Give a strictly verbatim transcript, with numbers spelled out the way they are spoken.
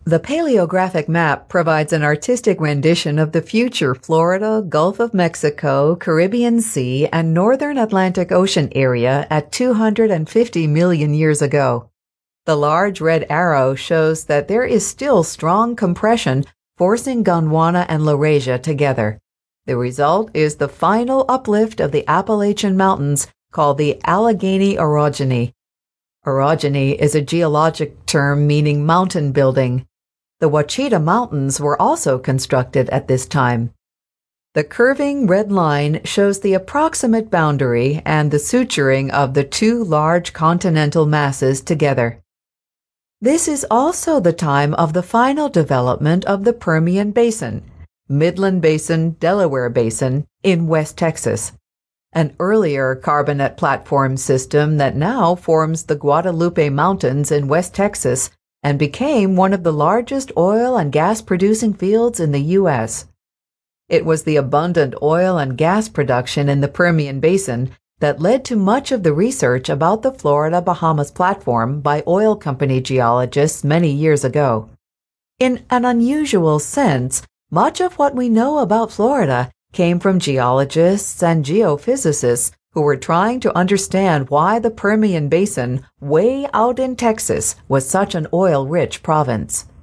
The paleographic map provides an artistic rendition of the future Florida, Gulf of Mexico, Caribbean Sea, and Northern Atlantic Ocean area at two hundred fifty million years ago. The large red arrow shows that there is still strong compression forcing Gondwana and Laurasia together. The result is the final uplift of the Appalachian Mountains called the Allegheny Orogeny. Orogeny is a geologic term meaning mountain building. The Ouachita Mountains were also constructed at this time. The curving red line shows the approximate boundary and the suturing of the two large continental masses together. This is also the time of the final development of the Permian Basin, Midland Basin, Delaware Basin in West Texas, an earlier carbonate platform system that now forms the Guadalupe Mountains in West Texas and became one of the largest oil and gas producing fields in the U S It was the abundant oil and gas production in the Permian Basin that led to much of the research about the Florida-Bahamas platform by oil company geologists many years ago. In an unusual sense, much of what we know about Florida came from geologists and geophysicists who were trying to understand why the Permian Basin, way out in Texas, was such an oil-rich province.